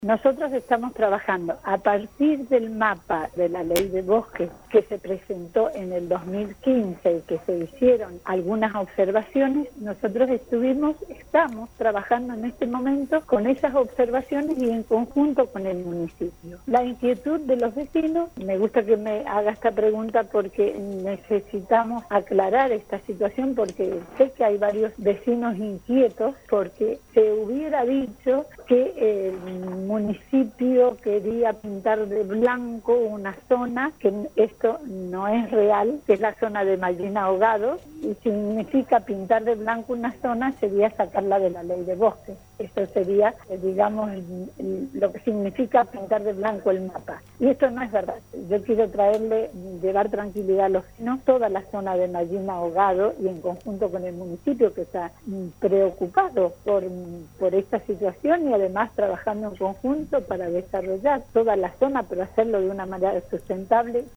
Nosotros estamos trabajando a partir del mapa de la Ley de Bosques que se presentó en el 2015 y que se hicieron algunas observaciones. Nosotros estamos trabajando en este momento con esas observaciones y en conjunto con el municipio. La inquietud de los vecinos, me gusta que me haga esta pregunta porque necesitamos aclarar esta situación, porque sé que hay varios vecinos inquietos porque se hubiera dicho que el municipio quería pintar de blanco una zona, que esto no es real, que es la zona de Mallín Ahogado, y significa pintar de blanco una zona sería sacarla de la Ley de Bosques. Esto sería, digamos, lo que significa pintar de blanco el mapa. Y esto no es verdad. Yo quiero llevar tranquilidad a los vecinos, toda la zona de Mallín Ahogado, y en conjunto con el municipio que está preocupado por esta situación y además trabajando en conjunto para desarrollar toda la zona, pero hacerlo de una manera sustentable.